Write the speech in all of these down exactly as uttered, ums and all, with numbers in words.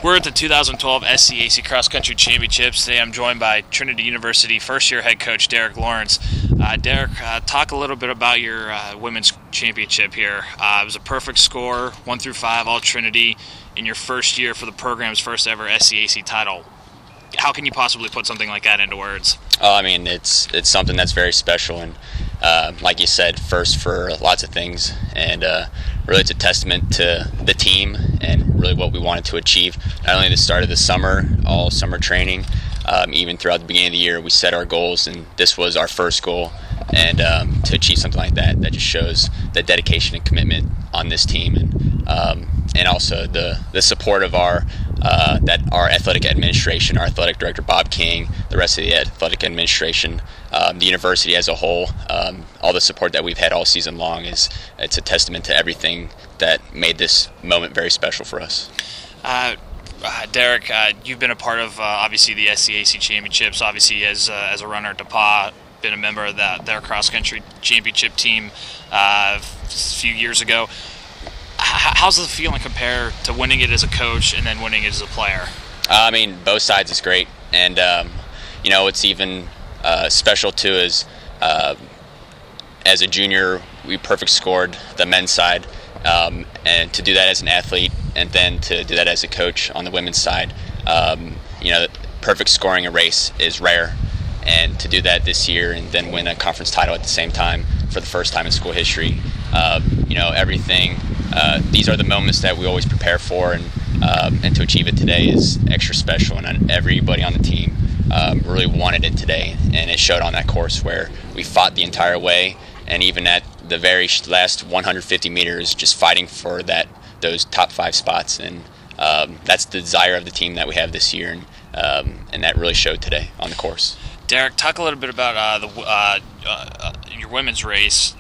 We're at the two thousand twelve S C A C Cross Country Championships. Today I'm joined by Trinity University first-year head coach Derek Lawrence. Uh, Derek, uh, talk a little bit about your uh, women's championship here. Uh, it was a perfect score, one through five, all Trinity, in your first year for the program's first ever S C A C title. How can you possibly put something like that into words? Oh, I mean, it's it's something that's very special, and uh, like you said, first for lots of things, and uh, really it's a testament to the team and really what we wanted to achieve. Not only the start of the summer, all summer training, um, even throughout the beginning of the year, we set our goals, and this was our first goal. And um, to achieve something like that, that just shows the dedication and commitment on this team, and um, and also the the support of our uh, that our athletic administration, our athletic director Bob King, the rest of the athletic administration, um, the university as a whole, um, all the support that we've had all season long is it's a testament to everything that made this moment very special for us. Uh, Uh, Derek, uh, you've been a part of uh, obviously the S C A C championships. Obviously, as uh, as a runner at DePauw, been a member of that their cross country championship team uh, a few years ago. H- how's the feeling compare to winning it as a coach and then winning it as a player? Uh, I mean, both sides is great, and um, you know what's even uh, special too is uh, as a junior we perfect scored the men's side, um, and to do that as an athlete. And then to do that as a coach on the women's side, um, you know, perfect scoring a race is rare. And to do that this year and then win a conference title at the same time for the first time in school history, uh, you know, everything. Uh, these are the moments that we always prepare for, and um, and to achieve it today is extra special. And everybody on the team um, really wanted it today, and it showed on that course where we fought the entire way, and even at the very last one hundred fifty meters, just fighting for that. Those top five spots, and um, that's the desire of the team that we have this year, and um, and that really showed today on the course. Derek, talk a little bit about uh, the uh, uh, your women's race.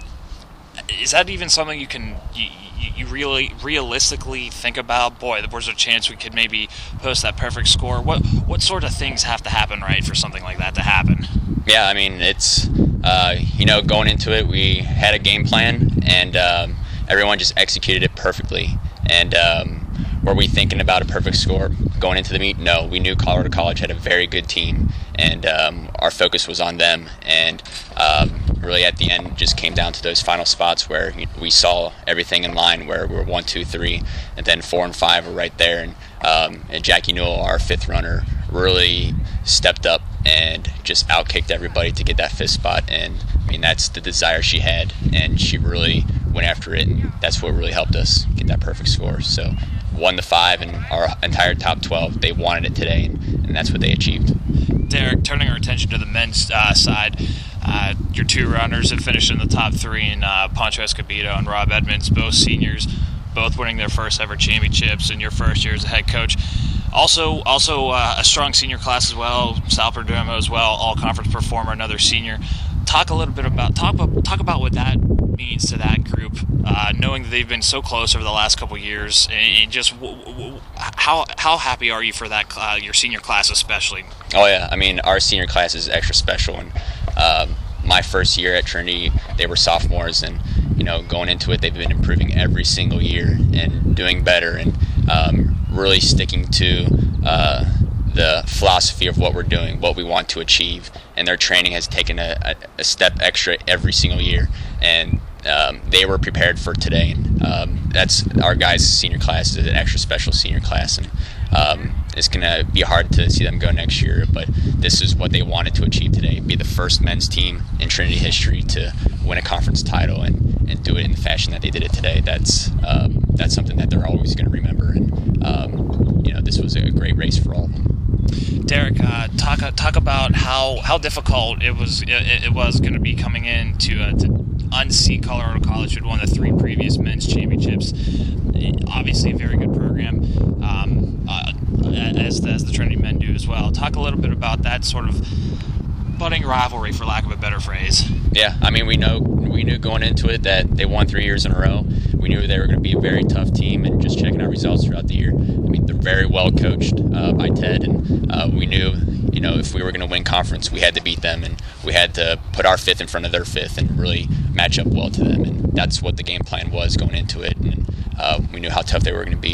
Is that even something you can you, you really realistically think about? Boy, there's a chance we could maybe post that perfect score. What what sort of things have to happen right for something like that to happen? Yeah, I mean it's uh, you know going into it we had a game plan, and um, everyone just executed it perfectly. And um, were we thinking about a perfect score going into the meet? No, we knew Colorado College had a very good team, and um, our focus was on them. And um, really at the end just came down to those final spots where we saw everything in line, where we were one, two, three, and then four and five were right there. And, um, and Jackie Newell, our fifth runner, really stepped up and just outkicked everybody to get that fifth spot. And I mean, that's the desire she had, and she really went after it, and that's what really helped us get that perfect score. So one to five, and our entire top twelve, they wanted it today, and, and that's what they achieved. Derek, turning our attention to the men's uh, side, uh, your two runners have finished in the top three in uh, Pancho Escobedo and Rob Edmonds, both seniors, both winning their first ever championships in your first year as a head coach. Also, also uh, a strong senior class as well. Sal Perdomo as well, all conference performer, another senior. Talk a little bit about talk about talk about what that means to that group, uh, knowing that they've been so close over the last couple of years, and, and just w- w- how how happy are you for that uh, your senior class especially? Oh yeah, I mean our senior class is extra special, and um, my first year at Trinity, they were sophomores, and you know going into it, they've been improving every single year and doing better, and um, really sticking to uh, the philosophy of what we're doing, what we want to achieve, and their training has taken a, a, a step extra every single year, and um, they were prepared for today. And um, that's our guys' senior class is an extra special senior class, and um, it's going to be hard to see them go next year, but this is what they wanted to achieve today, be the first men's team in Trinity history to win a conference title, and, and do it in the fashion that they did it today. That's um, that's something that they're always going to remember, and um, you know this was a great race for all of them. Derek, uh, talk talk about how, how difficult it was it, it was going to be coming in to, uh, to unseat Colorado College, who had won the three previous men's championships. Obviously, a very good program, um, uh, as as the Trinity men do as well. Talk a little bit about that sort of budding rivalry, for lack of a better phrase. Yeah, I mean we know we knew going into it that they won three years in a row. We knew they were going to be a very tough team, and just checking our results throughout the year, I mean they're very well coached uh, by Ted, and uh, we knew you know if we were going to win conference, we had to beat them, and we had to put our fifth in front of their fifth and really match up well to them, and that's what the game plan was going into it. And uh, we knew how tough they were going to be, and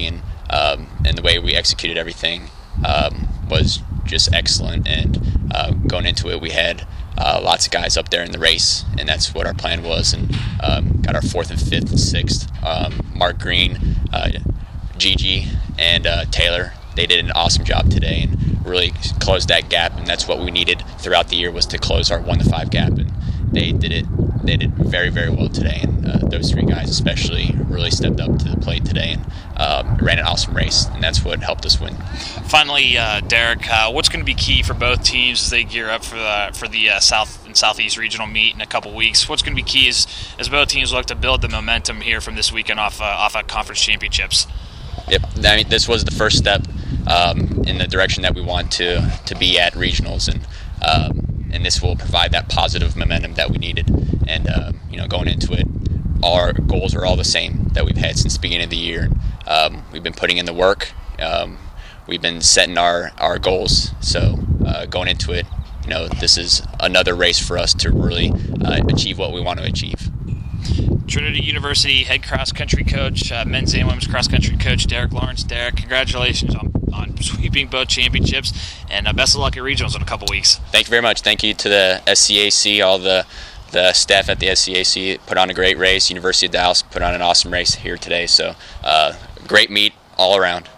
um, and the way we executed everything um, was just excellent. And uh, going into it, we had uh, lots of guys up there in the race, and that's what our plan was. And um, got our fourth and fifth and sixth. Um, Mark Green, uh, Gigi, and uh, Taylor, they did an awesome job today and really closed that gap. And that's what we needed throughout the year, was to close our one to five gap. And they did it. They did very, very well today. And uh, those three guys especially really stepped up to the plate today and um, ran an awesome race. And that's what helped us win. Finally, uh, Derek, uh, what's going to be key for both teams as they gear up for the for the uh, South and Southeast regional meet in a couple weeks? What's going to be key as, as both teams look to build the momentum here from this weekend off uh, off of conference championships? Yep, I mean, this was the first step um, in the direction that we want to to be at regionals, and um, and this will provide that positive momentum that we needed. And uh, you know, going into it, our goals are all the same that we've had since the beginning of the year. Um, we've been putting in the work. Um, we've been setting our our goals. So uh, going into it, you know, this is another race for us to really uh, achieve what we want to achieve. Trinity University head cross country coach, uh, men's and women's cross country coach Derek Lawrence. Derek, congratulations on, on sweeping both championships, and uh, best of luck at regionals in a couple weeks. Thank you very much. Thank you to the S C A C, all the the staff at the S C A C put on a great race. University of Dallas put on an awesome race here today. So uh, great meet all around.